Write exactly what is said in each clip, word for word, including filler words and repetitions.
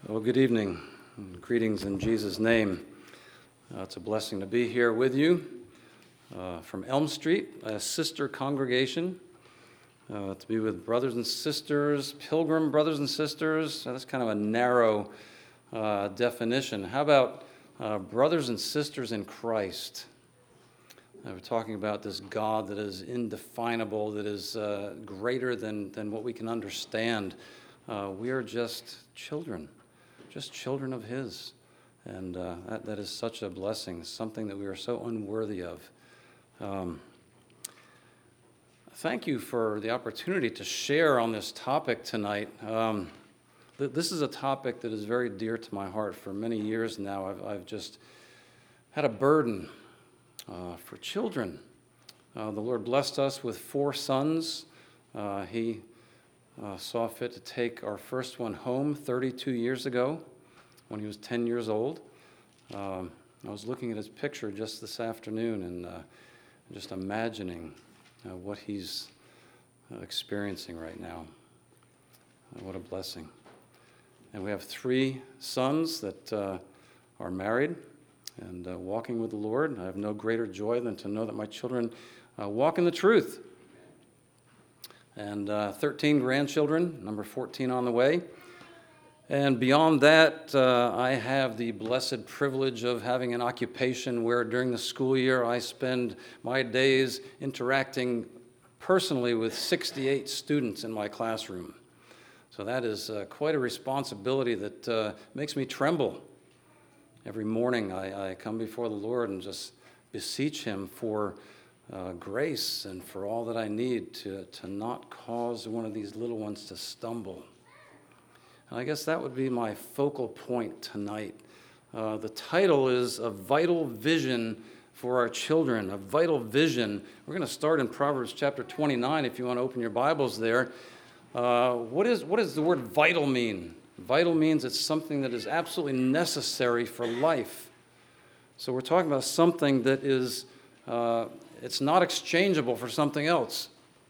Well, good evening. Greetings in Jesus' name. Uh, it's a blessing to be here with you uh, from Elm Street, a sister congregation, uh, to be with brothers and sisters, pilgrim brothers and sisters. That's kind of a narrow uh, definition. How about uh, brothers and sisters in Christ? Uh, we're talking about this God that is indefinable, that is uh, greater than, than what we can understand. Uh, we are just children. Just children of His, and uh, that, that is such a blessing, something that we are so unworthy of. Um, thank you for the opportunity to share on this topic tonight. Um, th- this is a topic that is very dear to my heart. For many years now, I've, I've just had a burden uh, for children. Uh, the Lord blessed us with four sons. Uh, he Uh, saw fit to take our first one home thirty-two years ago when he was ten years old. Um, I was looking at his picture just this afternoon and uh, just imagining uh, what he's uh, experiencing right now. Uh, what a blessing. And we have three sons that uh, are married and uh, walking with the Lord. I have no greater joy than to know that my children uh, walk in the truth. And uh, thirteen grandchildren, number fourteen on the way. And beyond that, uh, I have the blessed privilege of having an occupation where during the school year I spend my days interacting personally with sixty-eight students in my classroom. So that is uh, quite a responsibility that uh, makes me tremble. Every morning I, I come before the Lord and just beseech Him for Uh, grace and for all that I need to, to not cause one of these little ones to stumble. And I guess that would be my focal point tonight. Uh, the title is A Vital Vision for Our Children, a vital vision. We're going to start in Proverbs chapter twenty-nine if you want to open your Bibles there. Uh, what is, what does the word vital mean? Vital means it's something that is absolutely necessary for life. So we're talking about something that is uh, It's not exchangeable for something else.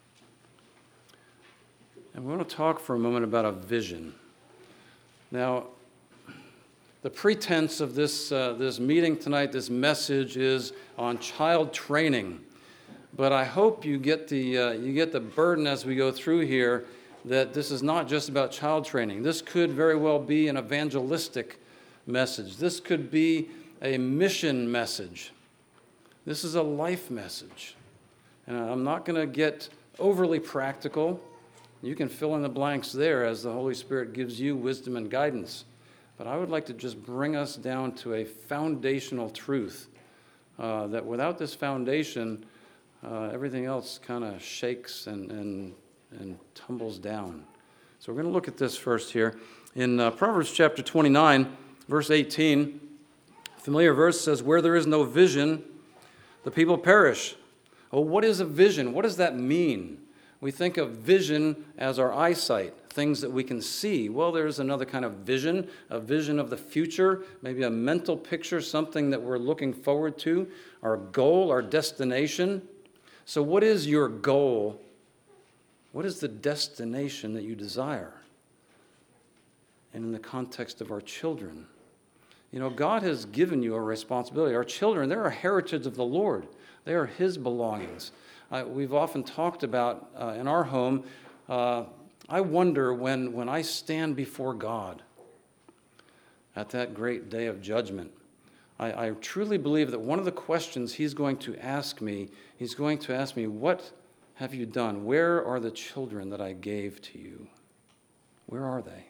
And we want to talk for a moment about a vision. Now, the pretense of this, uh, this meeting tonight, this message is on child training. But I hope you get the, uh, you get the burden as we go through here that this is not just about child training. This could very well be an evangelistic message. This could be a mission message. This is a life message. And I'm not going to get overly practical. You can fill in the blanks there as the Holy Spirit gives you wisdom and guidance. But I would like to just bring us down to a foundational truth uh, that without this foundation, uh, everything else kind of shakes and, and, and tumbles down. So we're going to look at this first here. In uh, Proverbs chapter twenty-nine, verse eighteen, familiar verse says, "Where there is no vision, the people perish." Well, what is a vision? What does that mean? We think of vision as our eyesight, things that we can see. Well, there's another kind of vision, a vision of the future, maybe a mental picture, something that we're looking forward to, our goal, our destination. So what is your goal? What is the destination that you desire? And in the context of our children, you know, God has given you a responsibility. Our children, they're a heritage of the Lord. They are His belongings. Uh, we've often talked about uh, in our home, uh, I wonder when, when I stand before God at that great day of judgment, I, I truly believe that one of the questions He's going to ask me, He's going to ask me, what have you done? Where are the children that I gave to you? Where are they?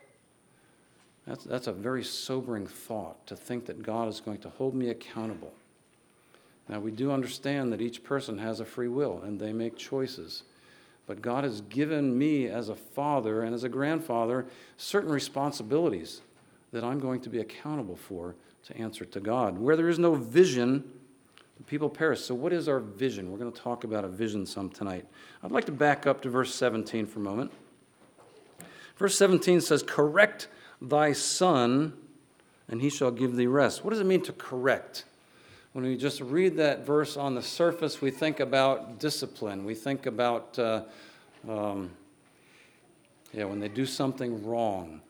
That's, that's a very sobering thought, to think that God is going to hold me accountable. Now, we do understand that each person has a free will and they make choices. But God has given me as a father and as a grandfather certain responsibilities that I'm going to be accountable for to answer to God. Where there is no vision, the people perish. So what is our vision? We're going to talk about a vision some tonight. I'd like to back up to verse seventeen for a moment. Verse seventeen says, "Correct thy son, and he shall give thee rest." What does it mean to correct? When we just read that verse on the surface, we think about discipline. We think about, uh, um, yeah, when they do something wrong.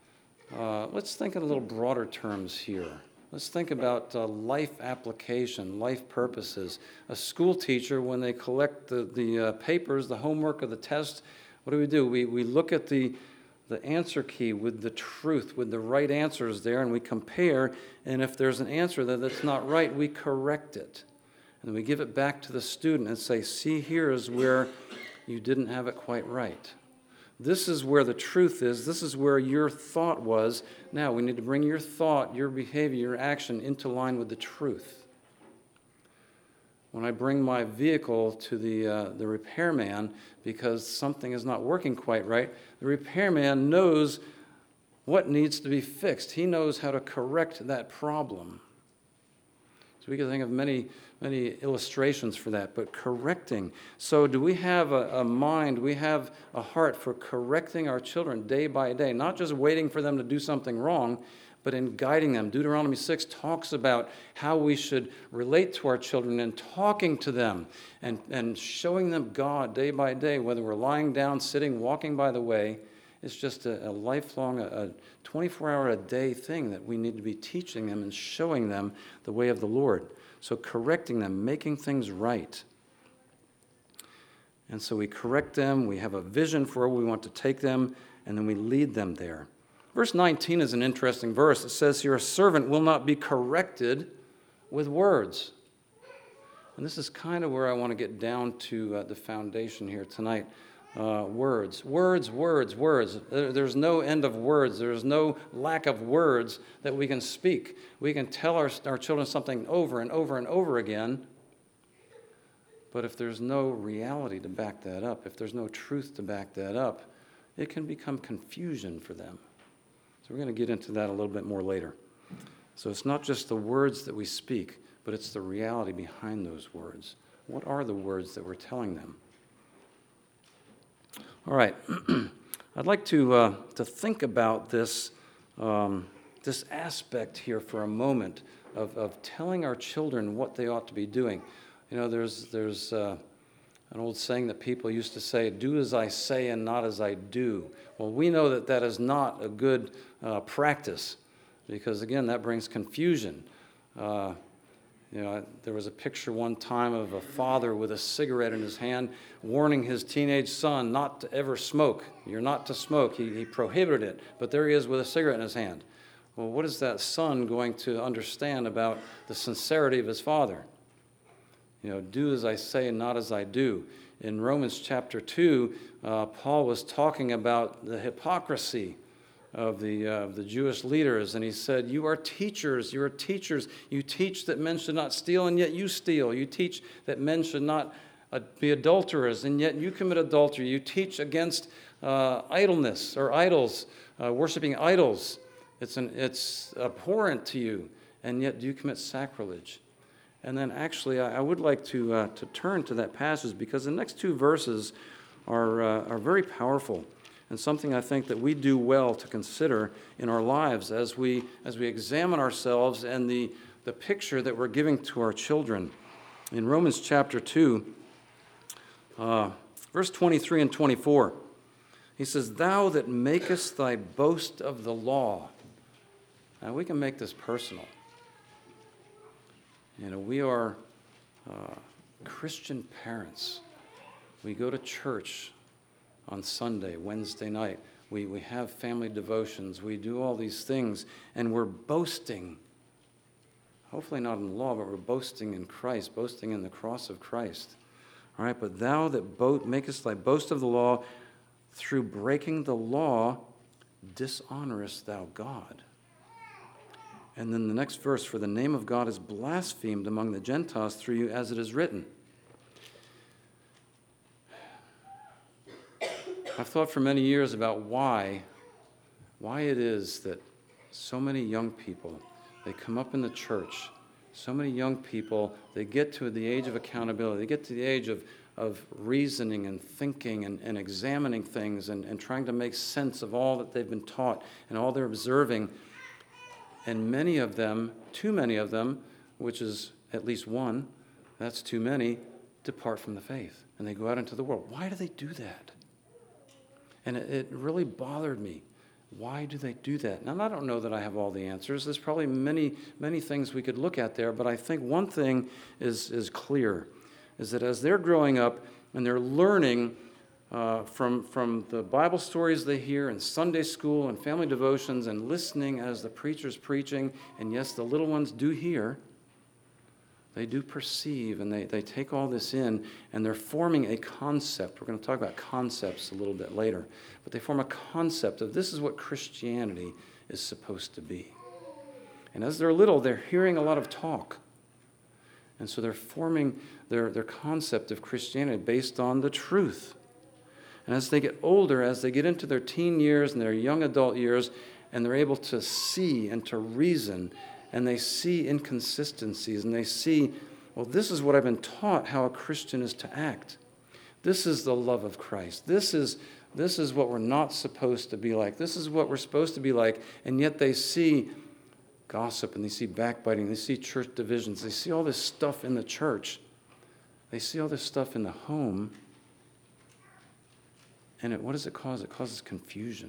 Uh, let's think in a little broader terms here. Let's think about uh, life application, life purposes. A school teacher, when they collect the, the uh, papers, the homework, or the test, what do we do? We, we look at the, the answer key with the truth, with the right answers there, and we compare, and if there's an answer that, that's not right, we correct it. And we give it back to the student and say, see, here is where you didn't have it quite right. This is where the truth is. This is where your thought was. Now we need to bring your thought, your behavior, your action into line with the truth. When I bring my vehicle to the, uh, the repairman because something is not working quite right, the repairman knows what needs to be fixed. He knows how to correct that problem. So we can think of many, many illustrations for that, but correcting. So do we have a, a mind, we have a heart for correcting our children day by day, not just waiting for them to do something wrong, but in guiding them. Deuteronomy six talks about how we should relate to our children and talking to them and, and showing them God day by day, whether we're lying down, sitting, walking by the way. It's just a, a lifelong, a twenty-four hour a day thing that we need to be teaching them and showing them the way of the Lord. So correcting them, making things right. And so we correct them, we have a vision for where we want to take them, and then we lead them there. Verse nineteen is an interesting verse. It says here, a servant will not be corrected with words. And this is kind of where I want to get down to uh, the foundation here tonight. Uh, words, words, words, words. There, there's no end of words. There's no lack of words that we can speak. We can tell our, our children something over and over and over again, but if there's no reality to back that up, if there's no truth to back that up, it can become confusion for them. So we're going to get into that a little bit more later. So it's not just the words that we speak, but it's the reality behind those words. What are the words that we're telling them? All right, I'd like to uh, to think about this um, this aspect here for a moment of, of telling our children what they ought to be doing. You know, there's there's uh, an old saying that people used to say, "Do as I say and not as I do." Well, we know that that is not a good uh, practice because, again, that brings confusion. Uh, You know, there was a picture one time of a father with a cigarette in his hand warning his teenage son not to ever smoke. You're not to smoke. He, he prohibited it, but there he is with a cigarette in his hand. Well, what is that son going to understand about the sincerity of his father? You know, do as I say and not as I do. In Romans chapter two, uh, Paul was talking about the hypocrisy of the uh, the Jewish leaders, and he said, you are teachers, you are teachers. You teach that men should not steal, and yet you steal. You teach that men should not uh, be adulterers, and yet you commit adultery. You teach against uh, idleness or idols, uh, worshiping idols. It's an it's abhorrent to you, and yet you commit sacrilege. And then actually, I, I would like to uh, to turn to that passage because the next two verses are uh, are very powerful. And something I think that we do well to consider in our lives as we as we examine ourselves and the, the picture that we're giving to our children. In Romans chapter two, uh, verse twenty-three and twenty-four, he says, thou that makest thy boast of the law. Now we can make this personal. You know, we are uh, Christian parents. We go to church on Sunday, Wednesday night. We, we have family devotions. We do all these things, and we're boasting. Hopefully not in the law, but we're boasting in Christ, boasting in the cross of Christ. All right, but thou that bo- makest thy boast of the law, through breaking the law, dishonorest thou God. And then the next verse, for the name of God is blasphemed among the Gentiles through you, as it is written. I've thought for many years about why, why it is that so many young people, they come up in the church, so many young people, they get to the age of accountability, they get to the age of, of reasoning and thinking and, and examining things and, and trying to make sense of all that they've been taught and all they're observing. And many of them, too many of them, which is at least one, that's too many, depart from the faith. And they go out into the world. Why do they do that? And it, it really bothered me Why do they do that? Now, I don't know that I have all the answers. There's probably many, many things we could look at there, but I think one thing is, is clear, is that as they're growing up and they're learning uh, from, from the Bible stories they hear in Sunday school and family devotions and listening as the preacher's preaching, and yes, the little ones do hear, they do perceive, and they, they take all this in, and they're forming a concept. We're going to talk about concepts a little bit later. But they form a concept of this is what Christianity is supposed to be. And as they're little, they're hearing a lot of talk. And so they're forming their, their concept of Christianity based on the truth. And as they get older, as they get into their teen years and their young adult years, and they're able to see and to reason, and they see inconsistencies, and they see, well, this is what I've been taught how a Christian is to act. This is the love of Christ. This is, this is what we're not supposed to be like. This is what we're supposed to be like. And yet they see gossip, and they see backbiting, they see church divisions, they see all this stuff in the church. They see all this stuff in the home. And it, what does it cause? It causes confusion.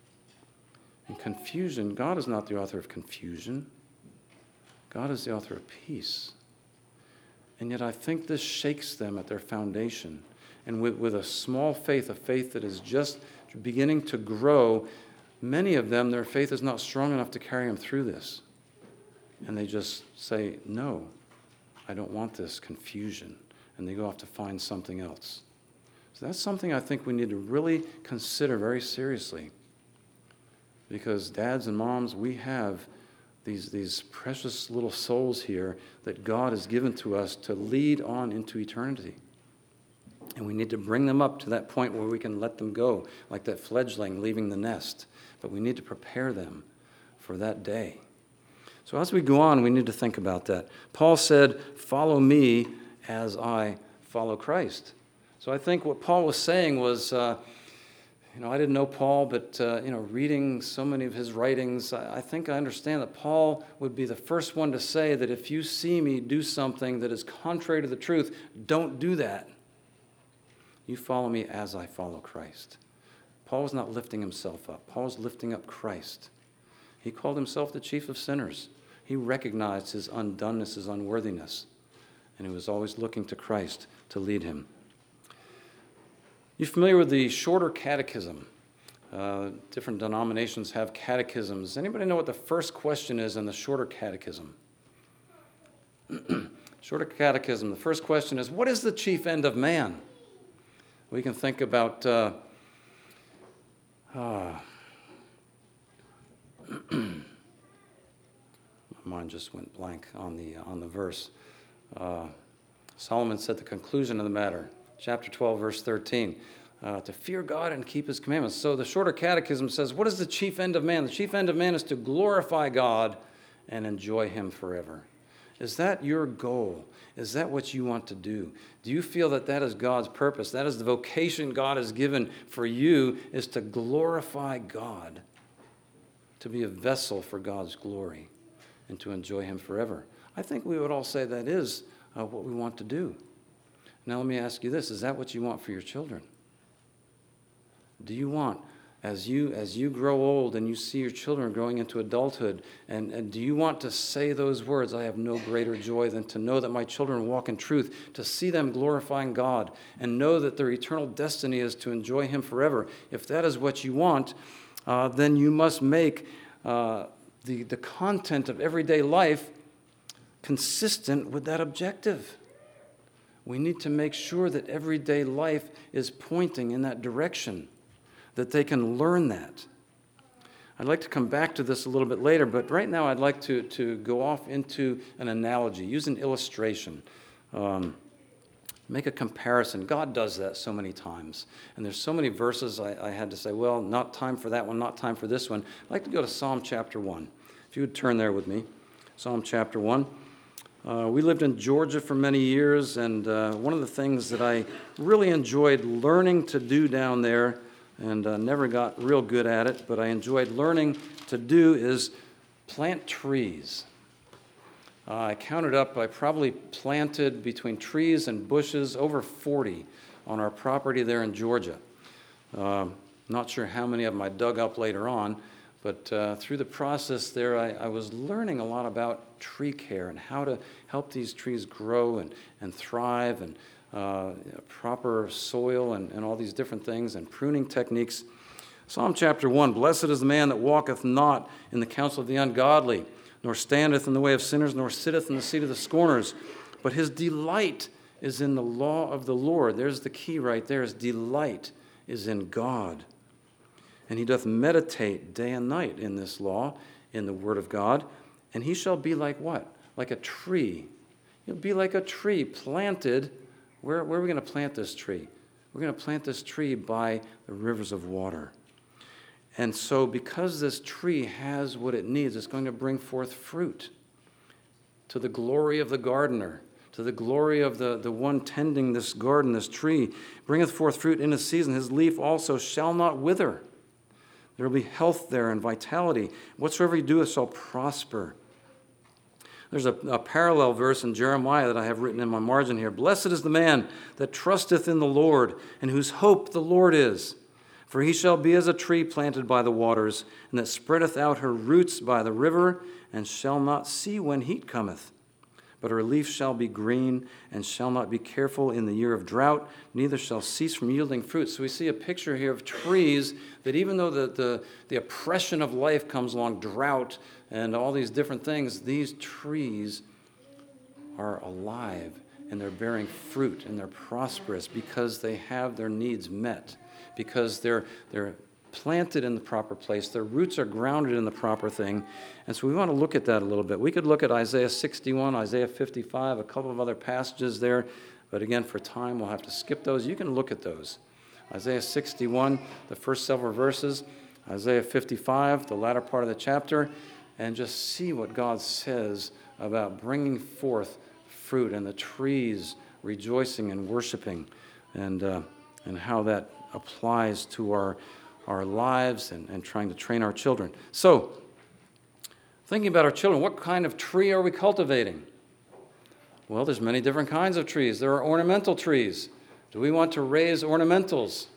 And confusion, God is not the author of confusion. God is the author of peace. And yet I think this shakes them at their foundation. And with, with a small faith, a faith that is just beginning to grow, many of them, their faith is not strong enough to carry them through this. And they just say, no, I don't want this confusion. And they go off to find something else. So that's something I think we need to really consider very seriously. Because dads and moms, we have These, these precious little souls here that God has given to us to lead on into eternity. And we need to bring them up to that point where we can let them go, like that fledgling leaving the nest. But we need to prepare them for that day. So as we go on, we need to think about that. Paul said, follow me as I follow Christ. So I think what Paul was saying was, uh, You know, I didn't know Paul, but, uh, you know, reading so many of his writings, I, I think I understand that Paul would be the first one to say that if you see me do something that is contrary to the truth, don't do that. You follow me as I follow Christ. Paul was not lifting himself up. Paul was lifting up Christ. He called himself the chief of sinners. He recognized his undoneness, his unworthiness, and he was always looking to Christ to lead him. You familiar with the Shorter Catechism? Uh, different denominations have catechisms. Anybody know what the first question is in the Shorter Catechism? Shorter Catechism, the first question is, what is the chief end of man? We can think about, uh, uh, my mind just went blank on the, on the verse. Uh, Solomon said the conclusion of the matter. Chapter twelve, verse thirteen, uh, to fear God and keep his commandments. So the Shorter Catechism says, what is the chief end of man? The chief end of man is to glorify God and enjoy him forever. Is that your goal? Is that what you want to do? Do you feel that that is God's purpose? That is the vocation God has given for you, is to glorify God, to be a vessel for God's glory, and to enjoy him forever. I think we would all say that is uh, what we want to do. Now let me ask you this, is that what you want for your children? Do you want, as you as you grow old and you see your children growing into adulthood, and, and do you want to say those words, I have no greater joy than to know that my children walk in truth, to see them glorifying God, and know that their eternal destiny is to enjoy him forever? If that is what you want, uh, then you must make uh, the, the content of everyday life consistent with that objective. We need to make sure that everyday life is pointing in that direction, that they can learn that. I'd like to come back to this a little bit later, but right now I'd like to, to go off into an analogy, use an illustration, um, make a comparison. God does that so many times. And there's so many verses I, I had to say, well, not time for that one, not time for this one. I'd like to go to Psalm chapter one. If you would turn there with me, Psalm chapter one. Uh, we lived in Georgia for many years, and uh, one of the things that I really enjoyed learning to do down there, and uh, never got real good at it, but I enjoyed learning to do, is plant trees. Uh, I counted up, I probably planted between trees and bushes over forty on our property there in Georgia. Uh, not sure how many of them I dug up later on, But uh, through the process there, I, I was learning a lot about tree care and how to help these trees grow and, and thrive, and uh, proper soil and, and all these different things, and pruning techniques. Psalm chapter one, blessed is the man that walketh not in the counsel of the ungodly, nor standeth in the way of sinners, nor sitteth in the seat of the scorners. But his delight is in the law of the Lord. There's the key right there. His delight is in God. And he doth meditate day and night in this law, in the word of God. And he shall be like what? Like a tree. He'll be like a tree planted. Where, where are we going to plant this tree? We're going to plant this tree by the rivers of water. And so because this tree has what it needs, it's going to bring forth fruit to the glory of the gardener, to the glory of the, the one tending this garden, this tree. Bringeth forth fruit in his season. His leaf also shall not wither. There will be health there and vitality. Whatsoever he doeth shall prosper. There's a, a parallel verse in Jeremiah that I have written in my margin here. Blessed is the man that trusteth in the Lord, and whose hope the Lord is. For he shall be as a tree planted by the waters, and that spreadeth out her roots by the river, and shall not see when heat cometh. But her leaf shall be green, and shall not be careful in the year of drought, neither shall cease from yielding fruit. So we see a picture here of trees that even though the, the, the oppression of life comes along, drought and all these different things, these trees are alive, and they're bearing fruit, and they're prosperous because they have their needs met, because they're they're planted in the proper place. Their roots are grounded in the proper thing. And so we want to look at that a little bit. We could look at Isaiah sixty-one, Isaiah fifty-five, a couple of other passages there. But again, for time, we'll have to skip those. You can look at those. Isaiah sixty-one, the first several verses. Isaiah fifty-five, the latter part of the chapter. And just see what God says about bringing forth fruit and the trees rejoicing and worshiping, and, uh, and how that applies to our our lives and, and trying to train our children. So, thinking about our children, what kind of tree are we cultivating? Well, there's many different kinds of trees. There are ornamental trees. Do we want to raise ornamentals?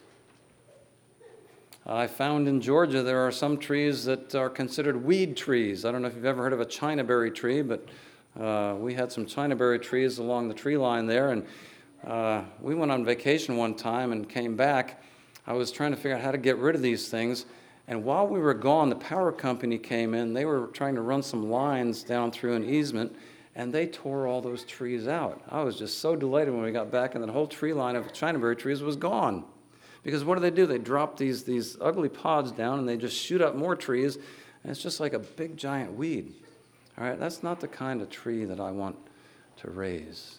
I found in Georgia there are some trees that are considered weed trees. I don't know if you've ever heard of a chinaberry tree, but uh, we had some chinaberry trees along the tree line there, and uh, we went on vacation one time and came back. I was trying to figure out how to get rid of these things, and while we were gone, the power company came in. They were trying to run some lines down through an easement, and they tore all those trees out. I was just so delighted when we got back, and the whole tree line of chinaberry trees was gone. Because what do they do? They drop these, these ugly pods down, and they just shoot up more trees, and it's just like a big giant weed. All right, that's not the kind of tree that I want to raise.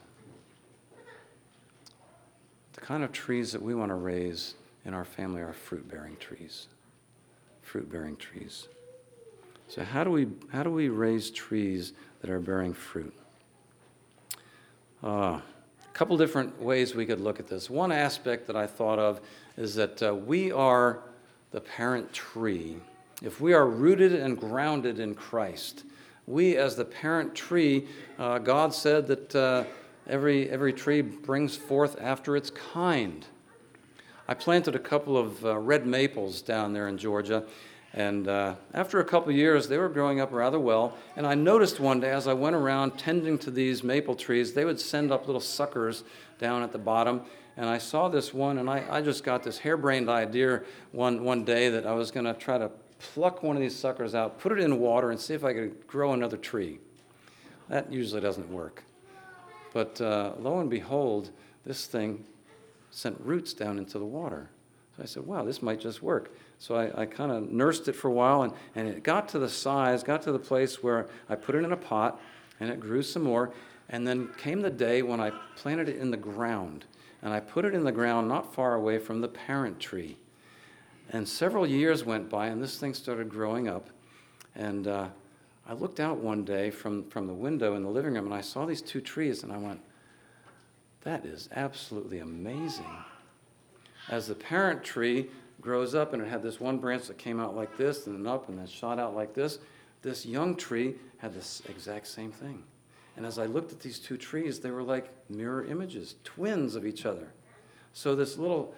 The kind of trees that we want to raise in our family are fruit-bearing trees. Fruit-bearing trees. So how do we how do we raise trees that are bearing fruit? Uh, a couple different ways we could look at this. One aspect that I thought of is that uh, we are the parent tree. If we are rooted and grounded in Christ, we as the parent tree, uh, God said that uh, every every tree brings forth after its kind. I planted a couple of uh, red maples down there in Georgia, and uh, after a couple of years, they were growing up rather well, and I noticed one day as I went around tending to these maple trees, they would send up little suckers down at the bottom, and I saw this one, and I, I just got this harebrained idea one, one day that I was going to try to pluck one of these suckers out, put it in water, and see if I could grow another tree. That usually doesn't work. But uh, lo and behold, this thing sent roots down into the water. So I said, wow, this might just work. So I, I kind of nursed it for a while, and, and it got to the size, got to the place where I put it in a pot, and it grew some more. And then came the day when I planted it in the ground. And I put it in the ground not far away from the parent tree. And several years went by, and this thing started growing up. And uh, I looked out one day from, from the window in the living room, and I saw these two trees, and I went, that is absolutely amazing. As the parent tree grows up, and it had this one branch that came out like this, and then up, and then shot out like this, this young tree had this exact same thing. And as I looked at these two trees, they were like mirror images, twins of each other. So this little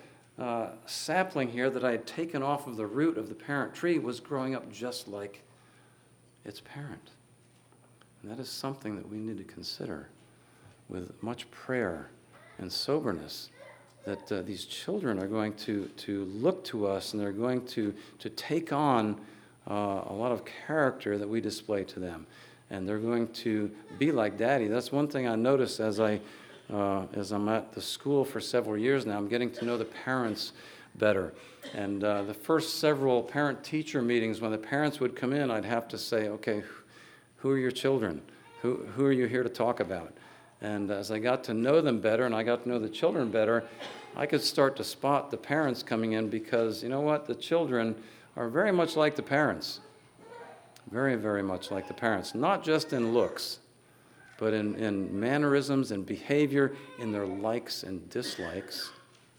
uh, sapling here that I had taken off of the root of the parent tree was growing up just like its parent. And that is something that we need to consider with much prayer and soberness, that uh, these children are going to, to look to us, and they're going to, to take on uh, a lot of character that we display to them. And they're going to be like Daddy. That's one thing I notice as, I, uh, as I'm at the school for several years now. I'm getting to know the parents better. And uh, the first several parent-teacher meetings, when the parents would come in, I'd have to say, okay, who are your children? Who, who are you here to talk about? And as I got to know them better and I got to know the children better, I could start to spot the parents coming in, because, you know what, the children are very much like the parents. Very, very much like the parents. Not just in looks, but in, in mannerisms and behavior, in their likes and dislikes.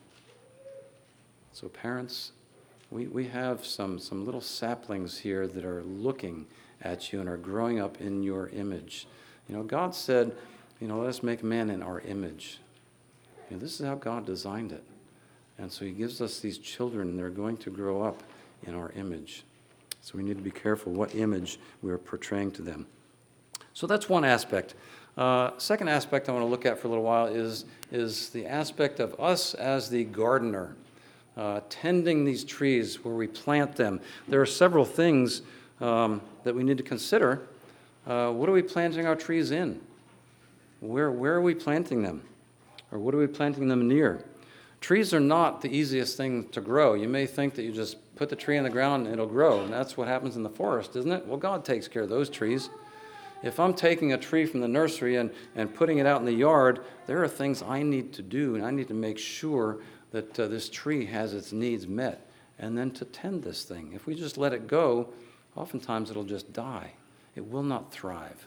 So parents, we, we have some, some little saplings here that are looking at you and are growing up in your image. You know, God said, you know, let us make man in our image. You know, this is how God designed it. And so he gives us these children, and they're going to grow up in our image. So we need to be careful what image we are portraying to them. So that's one aspect. Uh, second aspect I want to look at for a little while is, is the aspect of us as the gardener, uh, tending these trees where we plant them. There are several things um, that we need to consider. Uh, what are we planting our trees in? Where, where are we planting them? Or what are we planting them near? Trees are not the easiest thing to grow. You may think that you just put the tree in the ground and it'll grow, and that's what happens in the forest, isn't it? Well, God takes care of those trees. If I'm taking a tree from the nursery and, and putting it out in the yard, there are things I need to do, and I need to make sure that uh, this tree has its needs met, and then to tend this thing. If we just let it go, oftentimes it'll just die. It will not thrive.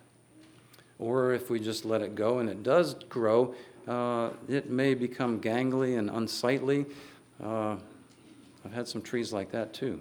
Or if we just let it go and it does grow, uh, it may become gangly and unsightly. Uh, I've had some trees like that too.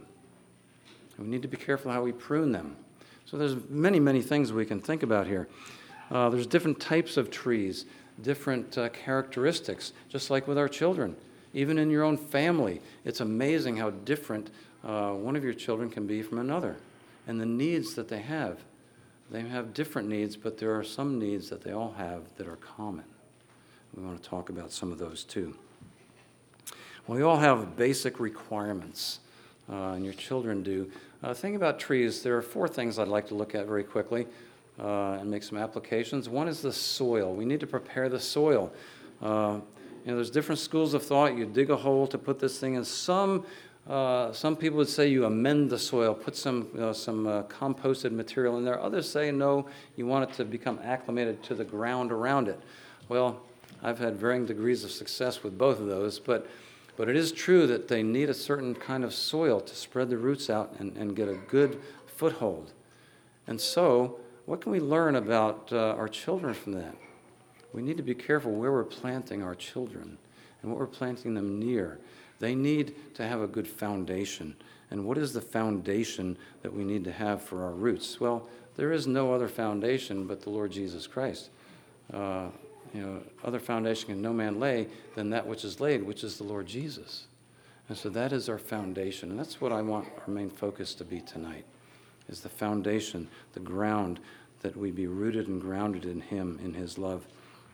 We need to be careful how we prune them. So there's many, many things we can think about here. Uh, there's different types of trees, different uh, characteristics, just like with our children. Even in your own family, it's amazing how different uh, one of your children can be from another, and the needs that they have. They have different needs, but there are some needs that they all have that are common. We want to talk about some of those too. Well, we all have basic requirements, uh, and your children do. Uh, think about trees. There are four things I'd like to look at very quickly uh, and make some applications. One is the soil. We need to prepare the soil. Uh, you know, there's different schools of thought. You dig a hole to put this thing in. Some Uh, some people would say you amend the soil, put some, you know, some uh, composted material in there. Others say, no, you want it to become acclimated to the ground around it. Well, I've had varying degrees of success with both of those, but, but it is true that they need a certain kind of soil to spread the roots out and, and get a good foothold. And so, what can we learn about uh, our children from that? We need to be careful where we're planting our children and what we're planting them near. They need to have a good foundation. And what is the foundation that we need to have for our roots? Well, there is no other foundation but the Lord Jesus Christ. Uh, you know, other foundation can no man lay than that which is laid, which is the Lord Jesus. And so that is our foundation. And that's what I want our main focus to be tonight, is the foundation, the ground, that we be rooted and grounded in Him, in His love.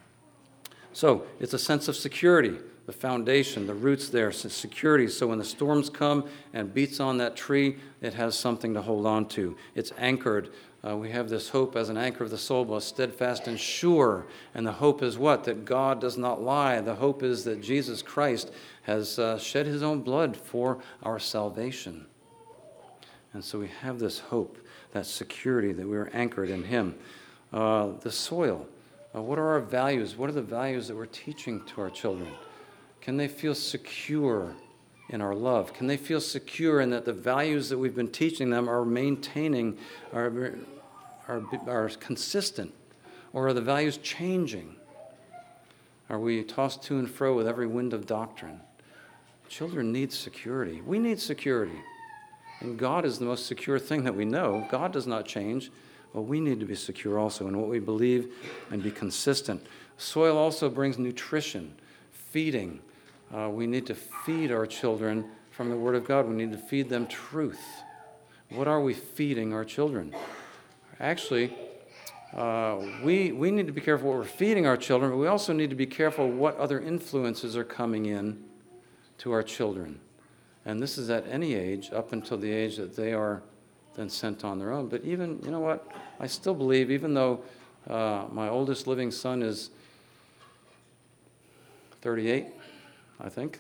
So it's a sense of security. The foundation, the roots there, security. So when the storms come and beats on that tree, it has something to hold on to. It's anchored. Uh, we have this hope as an anchor of the soul, both steadfast and sure. And the hope is what? That God does not lie. The hope is that Jesus Christ has uh, shed His own blood for our salvation. And so we have this hope, that security, that we are anchored in Him. Uh, the soil. Uh, what are our values? What are the values that we're teaching to our children? Can they feel secure in our love? Can they feel secure in that the values that we've been teaching them are maintaining, are, are, are consistent? Or are the values changing? Are we tossed to and fro with every wind of doctrine? Children need security. We need security. And God is the most secure thing that we know. God does not change. Well, we need to be secure also in what we believe and be consistent. Soil also brings nutrition, feeding. uh, we need to feed our children from the Word of God. We need to feed them truth. What are we feeding our children? Actually, uh, we, we need to be careful what we're feeding our children, but we also need to be careful what other influences are coming in to our children. And this is at any age, up until the age that they are then sent on their own. But even, you know what, I still believe, even though uh, my oldest living son is thirty-eight, I think,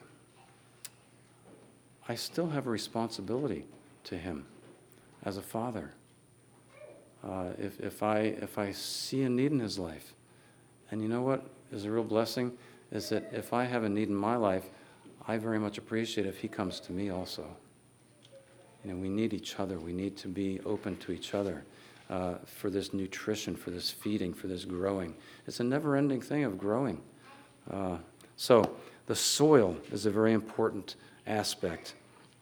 I still have a responsibility to him as a father. Uh, if, if, I, if I see a need in his life, and you know what is a real blessing, is that if I have a need in my life, I very much appreciate if he comes to me also. You know, we need each other. We need to be open to each other uh, for this nutrition, for this feeding, for this growing. It's a never-ending thing of growing. Uh, so the soil is a very important aspect.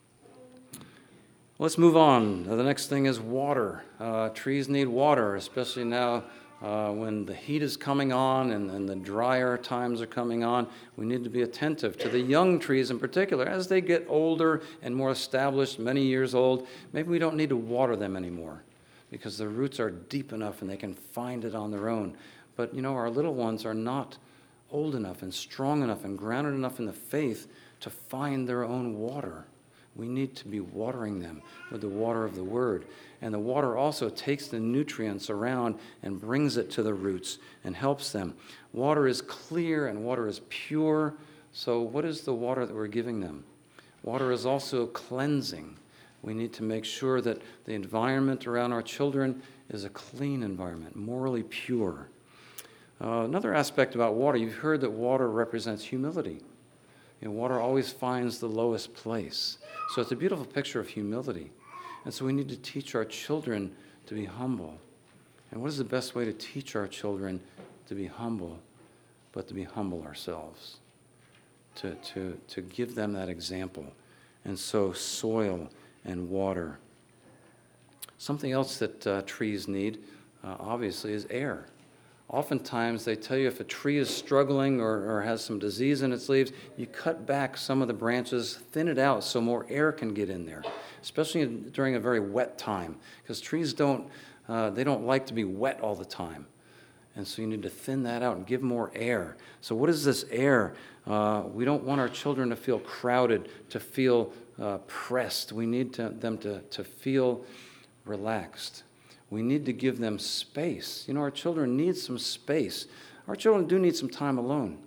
Let's move on. The next thing is water. Uh, trees need water, especially now uh, when the heat is coming on and, and the drier times are coming on. We need to be attentive to the young trees in particular. As they get older and more established, many years old, maybe we don't need to water them anymore because their roots are deep enough and they can find it on their own. But, you know, our little ones are not old enough and strong enough and grounded enough in the faith to find their own water. We need to be watering them with the water of the Word. And the water also takes the nutrients around and brings it to the roots and helps them. Water is clear and water is pure. So what is the water that we're giving them? Water is also cleansing. We need to make sure that the environment around our children is a clean environment, morally pure. Uh, another aspect about water, you've heard that water represents humility. You know, water always finds the lowest place. So it's a beautiful picture of humility. And so we need to teach our children to be humble. And what is the best way to teach our children to be humble, but to be humble ourselves? To, to, to give them that example. And so soil and water. Something else that uh, trees need, uh, obviously, is air. Oftentimes, they tell you if a tree is struggling or, or has some disease in its leaves, you cut back some of the branches, thin it out so more air can get in there, especially during a very wet time, because trees don't, uh, they don't like to be wet all the time. And so you need to thin that out and give more air. So what is this air? Uh, we don't want our children to feel crowded, to feel uh, pressed. We need to, them to, to feel relaxed. We need to give them space. You know, our children need some space. Our children do need some time alone.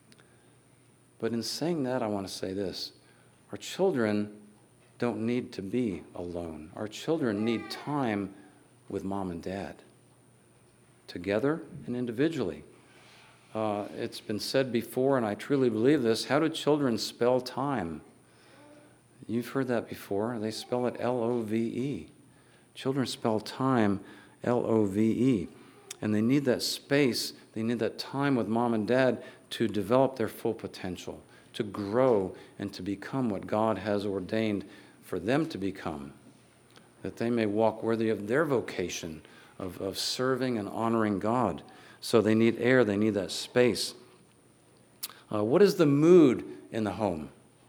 But in saying that, I want to say this. Our children don't need to be alone. Our children need time with mom and dad, together and individually. Uh, it's been said before, and I truly believe this, how do children spell time? You've heard that before. They spell it L O V E. Children spell time L O V E. And they need that space, they need that time with mom and dad to develop their full potential, to grow and to become what God has ordained for them to become, that they may walk worthy of their vocation of, of serving and honoring God. So they need air, they need that space. Uh, what is the mood in the home?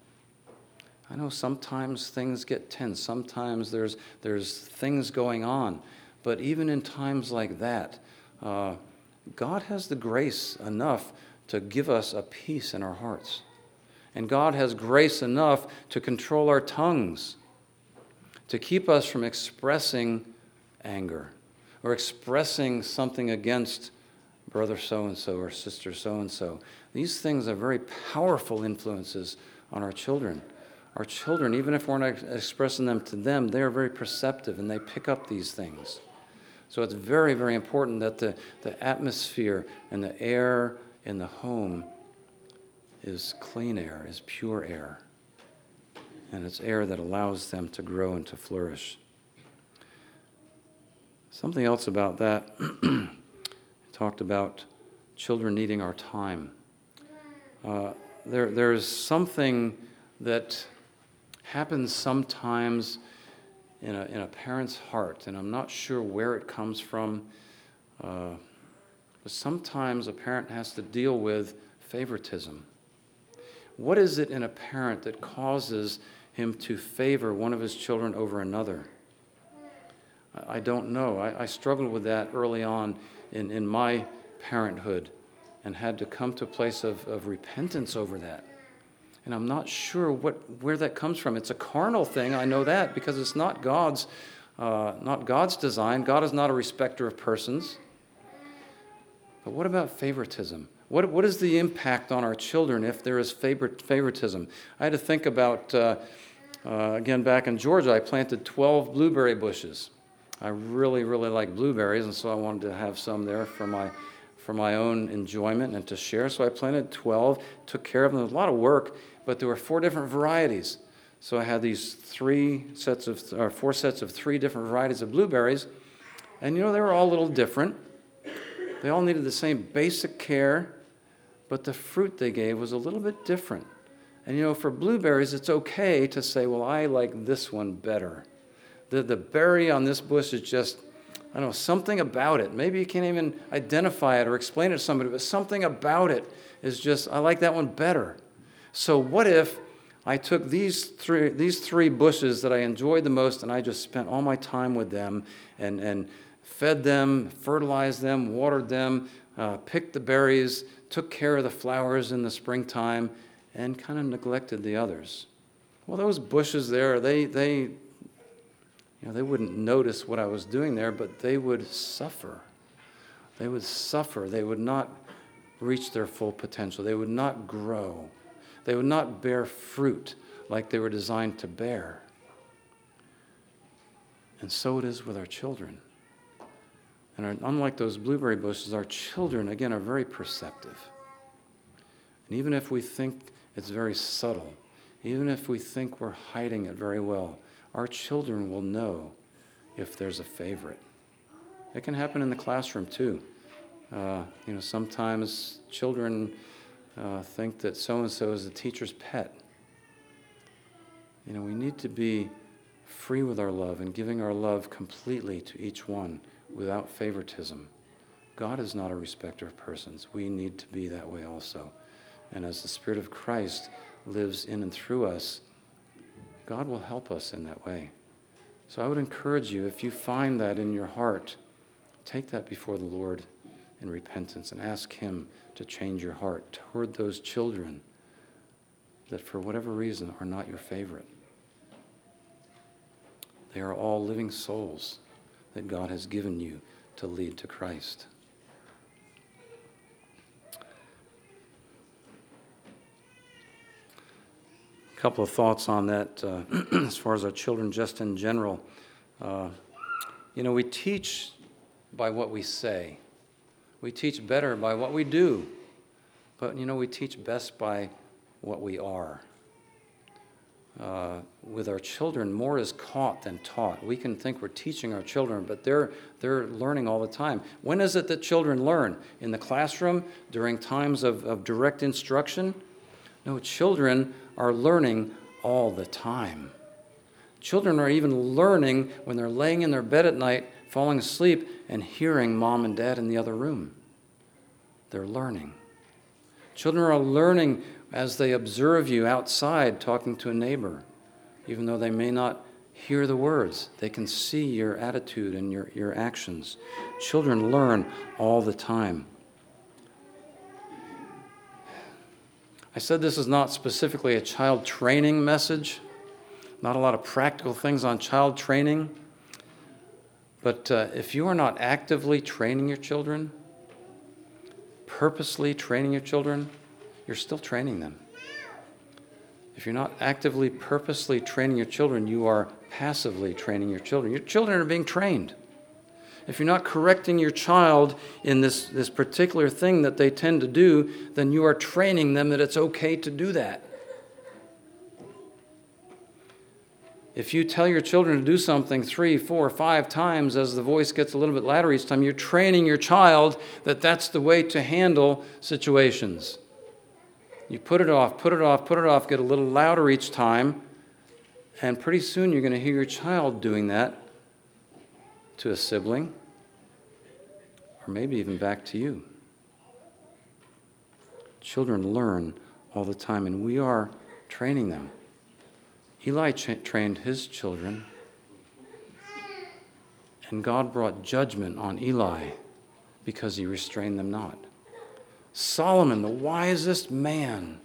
I know sometimes things get tense. Sometimes there's there's things going on. But even in times like that, uh, God has the grace enough to give us a peace in our hearts. And God has grace enough to control our tongues, to keep us from expressing anger or expressing something against brother so-and-so or sister so-and-so. These things are very powerful influences on our children. Our children, even if we're not expressing them to them, they are very perceptive and they pick up these things. So it's very, very important that the, the atmosphere and the air in the home is clean air, is pure air. And it's air that allows them to grow and to flourish. Something else about that, I talked about children needing our time. Uh, there, there's something that happens sometimes in a, in a parent's heart, and I'm not sure where it comes from, uh, but sometimes a parent has to deal with favoritism, What is it in a parent that causes him to favor one of his children over another? I don't know. I, I struggled with that early on in, in my parenthood and had to come to a place of, of repentance over that. And I'm not sure what where that comes from. It's a carnal thing, I know that, because it's not God's uh, not God's design. God is not a respecter of persons. But what about favoritism? What what is the impact on our children if there is favor, favoritism? I had to think about, uh, uh, again, back in Georgia, I planted twelve blueberry bushes. I really, really like blueberries, and so I wanted to have some there for my for my own enjoyment and to share. So I planted twelve, took care of them. It was a lot of work, but there were four different varieties. So I had these three sets of, or four sets of three different varieties of blueberries. And you know, they were all a little different. They all needed the same basic care, but the fruit they gave was a little bit different. And you know, for blueberries, it's okay to say, well, I like this one better. The, the berry on this bush is just, I don't know, something about it. Maybe you can't even identify it or explain it to somebody, but something about it is just, I like that one better. So what if I took these three these three bushes that I enjoyed the most and I just spent all my time with them and, and fed them, fertilized them, watered them, uh, picked the berries, took care of the flowers in the springtime, and kind of neglected the others? Well, those bushes there, they they you know, they wouldn't notice what I was doing there, but they would suffer. They would suffer. They would not reach their full potential. They would not grow. They would not bear fruit like they were designed to bear. And so it is with our children. And our, unlike those blueberry bushes, our children, again, are very perceptive. And even if we think it's very subtle, even if we think we're hiding it very well, our children will know if there's a favorite. It can happen in the classroom too. Uh, you know, sometimes children uh, think that so-and-so is the teacher's pet. You know, we need to be free with our love and giving our love completely to each one without favoritism. God is not a respecter of persons. We need to be that way also. And as the Spirit of Christ lives in and through us, God will help us in that way. So I would encourage you, if you find that in your heart, take that before the Lord in repentance and ask Him to change your heart toward those children that for whatever reason are not your favorite. They are all living souls that God has given you to lead to Christ. A couple of thoughts on that uh, as far as our children just in general. Uh, you know, we teach by what we say. We teach better by what we do. But, you know, we teach best by what we are. Uh, with our children, more is caught than taught. We can think we're teaching our children, but they're they're learning all the time. When is it that children learn? In the classroom, during times of, of direct instruction? No, children are learning all the time. Children are even learning when they're laying in their bed at night, falling asleep, and hearing mom and dad in the other room. They're learning. Children are learning as they observe you outside talking to a neighbor. Even though they may not hear the words, they can see your attitude and your, your actions. Children learn all the time. I said this is not specifically a child training message. Not a lot of practical things on child training. But uh, if you are not actively training your children, purposely training your children, you're still training them. If you're not actively, purposely training your children, you are passively training your children. Your children are being trained. If you're not correcting your child in this, this particular thing that they tend to do, then you are training them that it's okay to do that. If you tell your children to do something three, four, five times as the voice gets a little bit louder each time, you're training your child that that's the way to handle situations. You put it off, put it off, put it off, get a little louder each time, and pretty soon you're going to hear your child doing that to a sibling, or maybe even back to you. Children learn all the time, and we are training them. Eli cha- trained his children, and God brought judgment on Eli because he restrained them not. Solomon, the wisest man,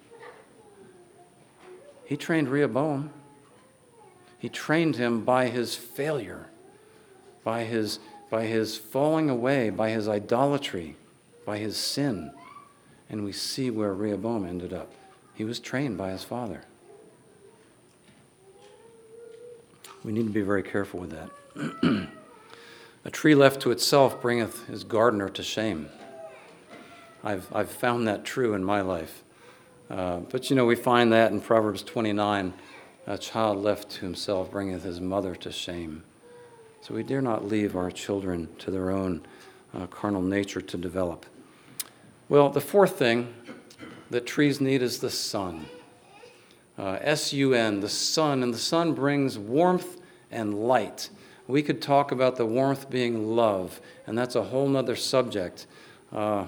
he trained Rehoboam. He trained him by his failure, by his, by his falling away, by his idolatry, by his sin. And we see where Rehoboam ended up. He was trained by his father. We need to be very careful with that. A tree left to itself bringeth his gardener to shame. I've, I've found that true in my life. Uh, but, you know, we find that in Proverbs twenty-nine. A child left to himself bringeth his mother to shame. So we dare not leave our children to their own uh, carnal nature to develop. Well, the fourth thing that trees need is the sun. Uh, S U N, the sun. And the sun brings warmth and light. We could talk about the warmth being love, and that's a whole nother subject. Uh,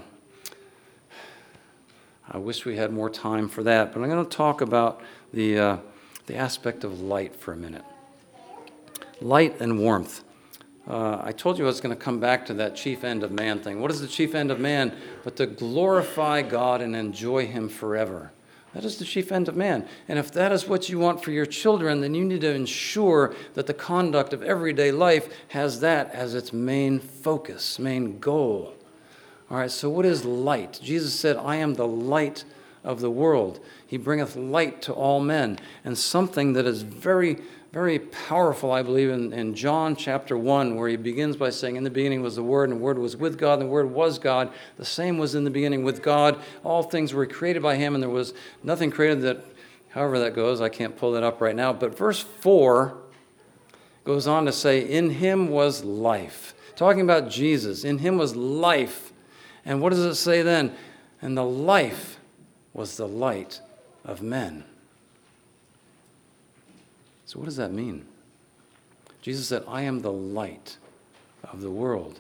I wish we had more time for that, but I'm going to talk about the, uh, the aspect of light for a minute. Light and warmth. Uh, I told you I was going to come back to that chief end of man thing. What is the chief end of man? But to glorify God and enjoy Him forever. That is the chief end of man. And if that is what you want for your children, then you need to ensure that the conduct of everyday life has that as its main focus, main goal. All right, so what is light? Jesus said, I am the light of the world. He bringeth light to all men. And something that is very, very powerful, I believe, in, in John chapter one, where he begins by saying, in the beginning was the Word, and the Word was with God, and the Word was God. The same was in the beginning with God. All things were created by Him, and there was nothing created that, however that goes, I can't pull that up right now. But verse four goes on to say, in Him was life. Talking about Jesus, in Him was life. And what does it say then? And the life was the light of men. So what does that mean? Jesus said, I am the light of the world.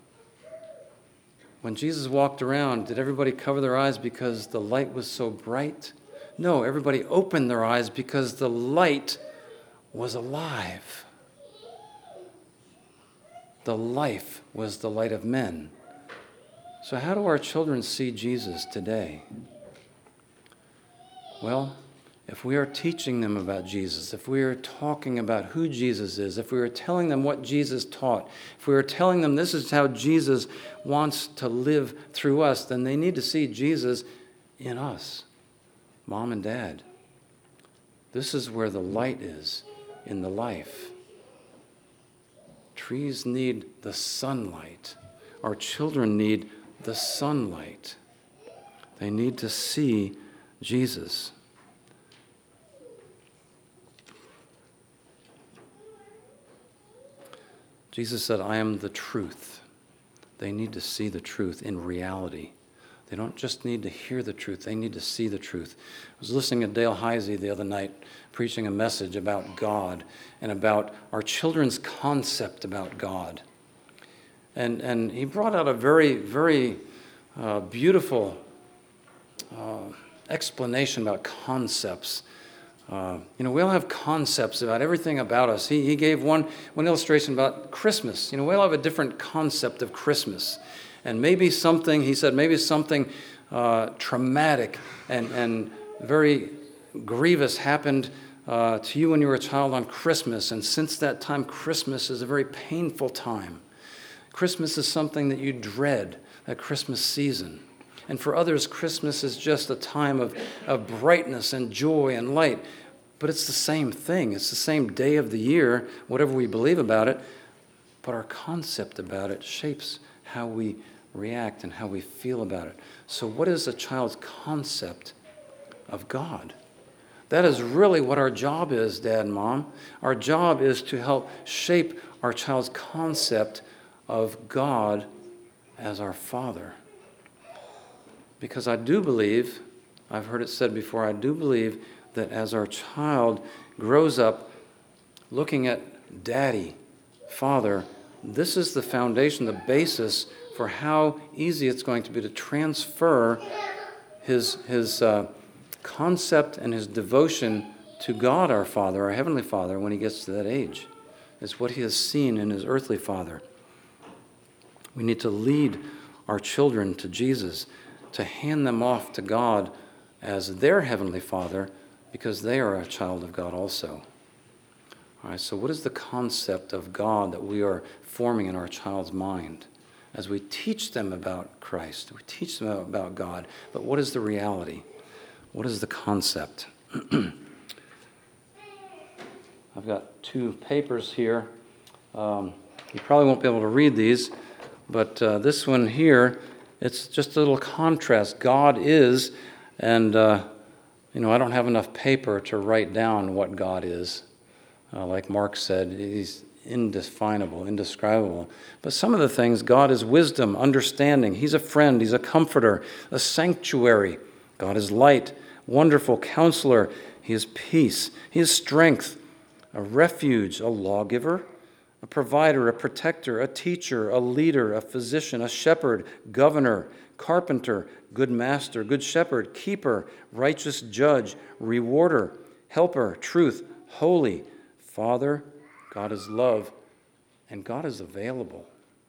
When Jesus walked around, did everybody cover their eyes because the light was so bright? No, everybody opened their eyes because the light was alive. The life was the light of men. So how do our children see Jesus today? Well, if we are teaching them about Jesus, if we are talking about who Jesus is, if we are telling them what Jesus taught, if we are telling them this is how Jesus wants to live through us, then they need to see Jesus in us, mom and dad. This is where the light is in the life. Trees need the sunlight. Our children need the sunlight. They need to see Jesus. Jesus said, I am the truth. They need to see the truth in reality. They don't just need to hear the truth, they need to see the truth. I was listening to Dale Heisey the other night preaching a message about God and about our children's concept about God. And, and he brought out a very, very uh, beautiful uh, explanation about concepts. Uh, you know, we all have concepts about everything about us. He, he gave one, one illustration about Christmas. You know, we all have a different concept of Christmas. And maybe something, he said, maybe something uh, traumatic and, and very grievous happened uh, to you when you were a child on Christmas. And since that time, Christmas is a very painful time. Christmas is something that you dread, that Christmas season. And for others, Christmas is just a time of, of brightness and joy and light. But it's the same thing. It's the same day of the year, whatever we believe about it. But our concept about it shapes how we react and how we feel about it. So what is a child's concept of God? That is really what our job is, Dad and Mom. Our job is to help shape our child's concept of God as our Father. Because I do believe, I've heard it said before, I do believe that as our child grows up looking at Daddy, Father, this is the foundation, the basis for how easy it's going to be to transfer his, his, uh, concept and his devotion to God our Father, our Heavenly Father, when he gets to that age. It's what he has seen in his earthly father. We need to lead our children to Jesus, to hand them off to God as their Heavenly Father, because they are a child of God also. All right, so what is the concept of God that we are forming in our child's mind as we teach them about Christ? We teach them about God, but what is the reality? What is the concept? I've got two papers here. Um, you probably won't be able to read these, but uh, this one here, it's just a little contrast. God is, and uh, you know, I don't have enough paper to write down what God is. Uh, like Mark said, he's indefinable, indescribable. But some of the things, God is wisdom, understanding. He's a friend, he's a comforter, a sanctuary. God is light, wonderful counselor. He is peace. He is strength, a refuge, a lawgiver, a provider, a protector, a teacher, a leader, a physician, a shepherd, governor, carpenter, good master, good shepherd, keeper, righteous judge, rewarder, helper, truth, holy, Father. God is love, and God is available.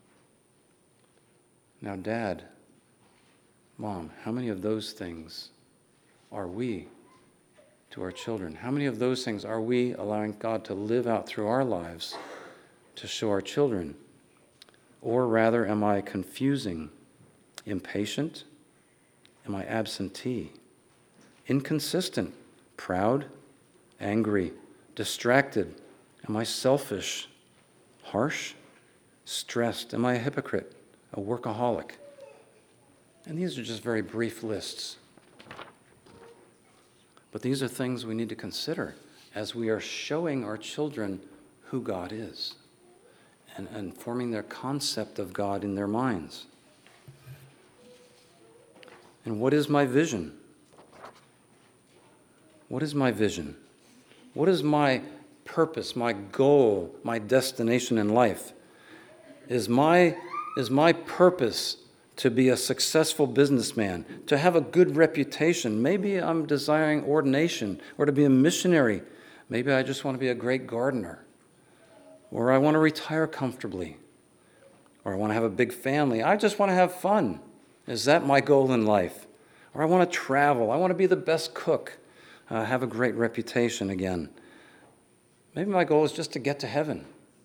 Now, Dad, Mom, how many of those things are we to our children? How many of those things are we allowing God to live out through our lives to show our children? Or rather, am I confusing, impatient? Am I absentee, inconsistent, proud, angry, distracted? Am I selfish, harsh, stressed? Am I a hypocrite, a workaholic? And these are just very brief lists. But these are things we need to consider as we are showing our children who God is and, and forming their concept of God in their minds. And what is my vision? What is my vision? What is my purpose, my goal, my destination in life? Is my, is my purpose to be a successful businessman, to have a good reputation? Maybe I'm desiring ordination or to be a missionary. Maybe I just want to be a great gardener. Or I want to retire comfortably. Or I want to have a big family. I just want to have fun. Is that my goal in life? Or I want to travel. I want to be the best cook. Uh, have a great reputation again. Maybe my goal is just to get to heaven.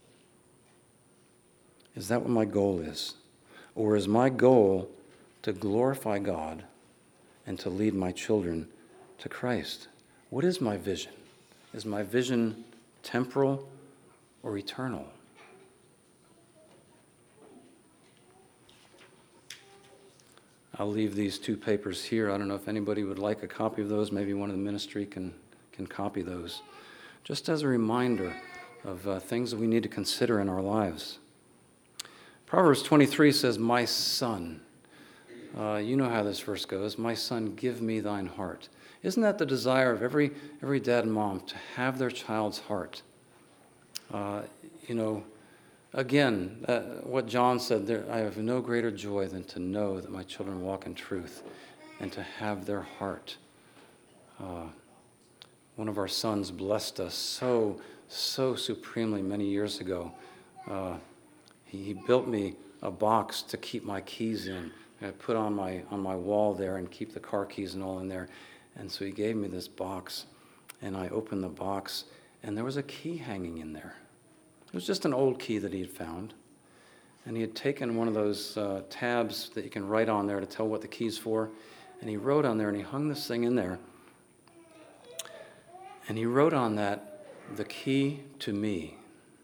Is that what my goal is? Or is my goal to glorify God and to lead my children to Christ? What is my vision? Is my vision temporal or eternal? I'll leave these two papers here. I don't know if anybody would like a copy of those. Maybe one of the ministry can, can copy those. Just as a reminder of uh, things that we need to consider in our lives. Proverbs twenty-three says, my son. Uh, you know how this verse goes. My son, give me thine heart. Isn't that the desire of every, every dad and mom, to have their child's heart? Uh, you know, again, uh, what John said, there, I have no greater joy than to know that my children walk in truth and to have their heart. Uh, One of our sons blessed us so, so supremely many years ago. Uh, he, he built me a box to keep my keys in. I put on my on my wall there and keep the car keys and all in there. And so he gave me this box, and I opened the box, and there was a key hanging in there. It was just an old key that he had found. And he had taken one of those uh, tabs that you can write on there to tell what the key's for, and he wrote on there, and he hung this thing in there. And he wrote on that, the key to me.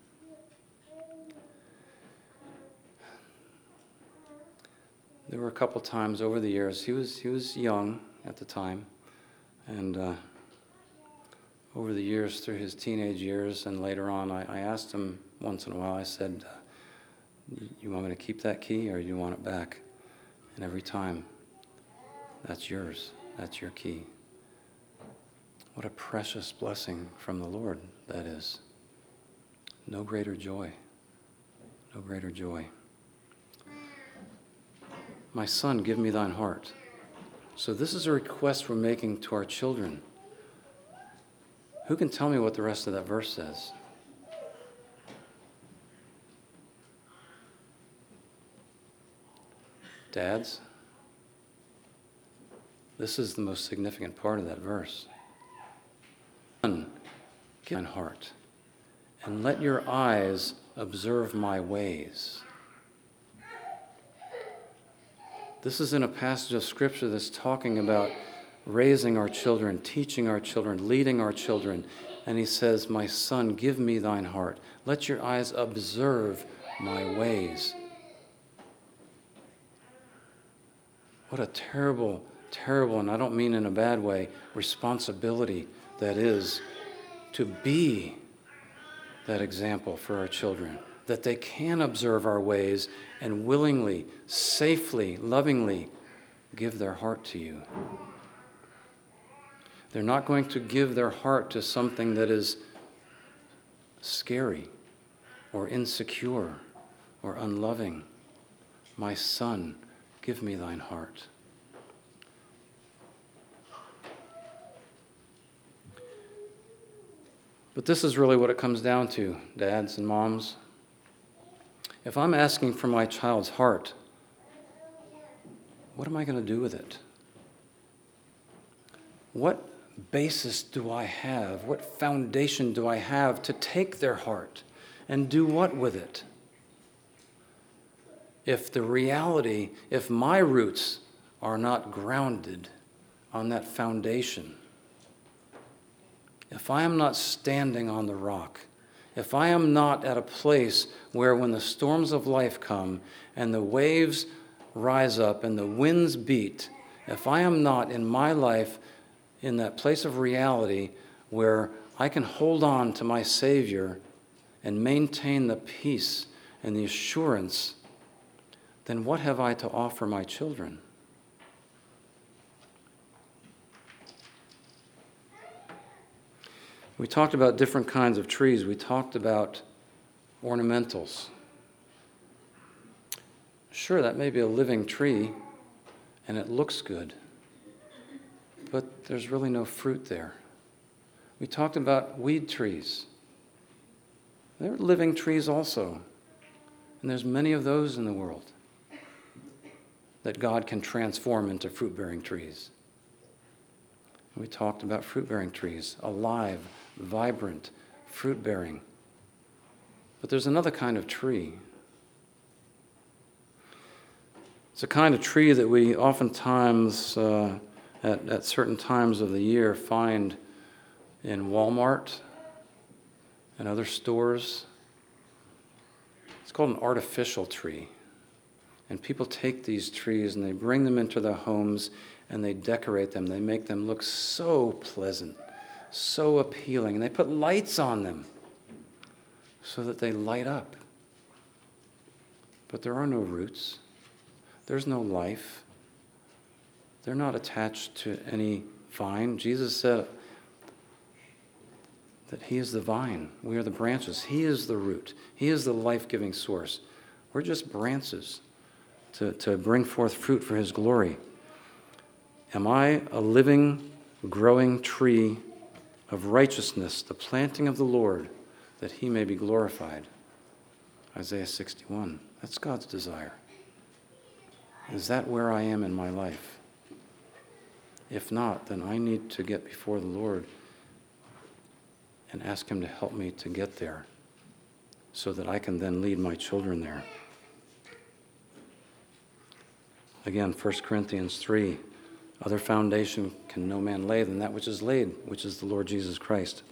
There were a couple times over the years, he was he was young at the time, and uh, over the years, through his teenage years and later on, I, I asked him once in a while, I said, you want me to keep that key or you want it back? And every time, that's yours, that's your key. What a precious blessing from the Lord that is. No greater joy. No greater joy. My son, give me thine heart. So this is a request we're making to our children. Who can tell me what the rest of that verse says? Dads, this is the most significant part of that verse. Son, give thine heart, and let your eyes observe my ways. This is in a passage of Scripture that's talking about raising our children, teaching our children, leading our children. And he says, my son, give me thine heart. Let your eyes observe my ways. What a terrible, terrible, and I don't mean in a bad way, responsibility that is to be that example for our children, that they can observe our ways and willingly, safely, lovingly give their heart to you. They're not going to give their heart to something that is scary or insecure or unloving. My son, give me thine heart. But this is really what it comes down to, dads and moms. If I'm asking for my child's heart, what am I going to do with it? What basis do I have? What foundation do I have to take their heart and do what with it? If the reality, if my roots are not grounded on that foundation, if I am not standing on the rock, if I am not at a place where when the storms of life come and the waves rise up and the winds beat, if I am not in my life in that place of reality where I can hold on to my Savior and maintain the peace and the assurance, then what have I to offer my children? We talked about different kinds of trees. We talked about ornamentals. Sure, that may be a living tree, and it looks good, but there's really no fruit there. We talked about weed trees. They're living trees also, and there's many of those in the world that God can transform into fruit-bearing trees. We talked about fruit-bearing trees, alive, vibrant, fruit-bearing. But there's another kind of tree. It's a kind of tree that we oftentimes, uh, at, at certain times of the year, find in Walmart and other stores. It's called an artificial tree. And people take these trees and they bring them into their homes and they decorate them. They make them look so pleasant, so appealing. And they put lights on them so that they light up. But there are no roots. There's no life. They're not attached to any vine. Jesus said that he is the vine. We are the branches. He is the root. He is the life-giving source. We're just branches to, to bring forth fruit for his glory. Am I a living, growing tree of righteousness, the planting of the Lord, that he may be glorified? Isaiah sixty-one. That's God's desire. Is that where I am in my life? If not, then I need to get before the Lord and ask him to help me to get there so that I can then lead my children there. Again, First Corinthians three, other foundation can no man lay than that which is laid, which is the Lord Jesus Christ.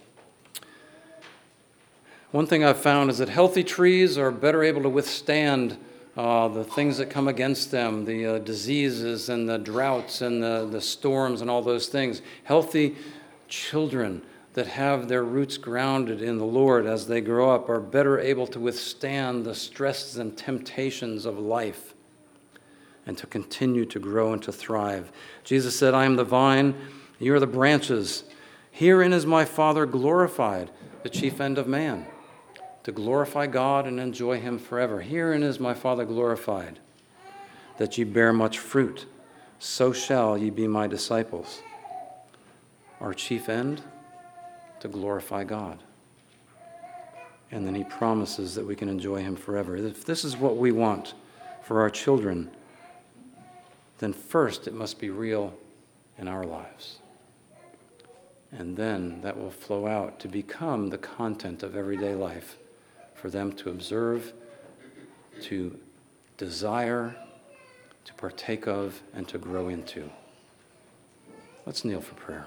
One thing I've found is that healthy trees are better able to withstand uh, the things that come against them, the uh, diseases and the droughts and the, the storms and all those things. Healthy children that have their roots grounded in the Lord as they grow up are better able to withstand the stresses and temptations of life and to continue to grow and to thrive. Jesus said, I am the vine, you are the branches. Herein is my Father glorified, the chief end of man, to glorify God and enjoy him forever. Herein is my Father glorified, that ye bear much fruit, so shall ye be my disciples. Our chief end? To glorify God. And then he promises that we can enjoy him forever. If this is what we want for our children, then first it must be real in our lives. And then that will flow out to become the content of everyday life for them to observe, to desire, to partake of, and to grow into. Let's kneel for prayer.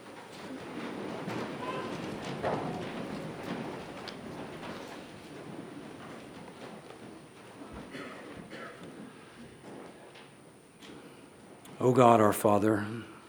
O God, our Father,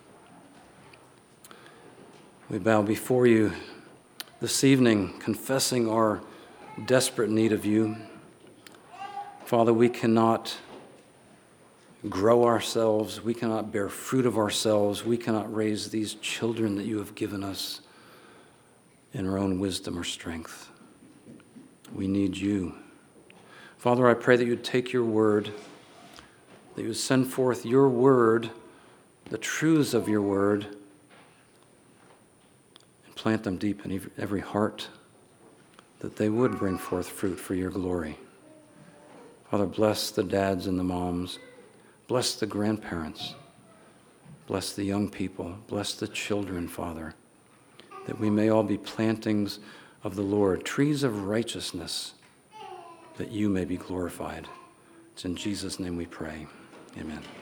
we bow before you this evening, confessing our desperate need of you. Father, we cannot grow ourselves. We cannot bear fruit of ourselves. We cannot raise these children that you have given us in our own wisdom or strength. We need you. Father, I pray that you'd take your word, that you would send forth your word, the truths of your word, and plant them deep in every heart, that they would bring forth fruit for your glory. Father, bless the dads and the moms. Bless the grandparents. Bless the young people. Bless the children, Father, that we may all be plantings of the Lord, trees of righteousness, that you may be glorified. It's in Jesus' name we pray. Amen.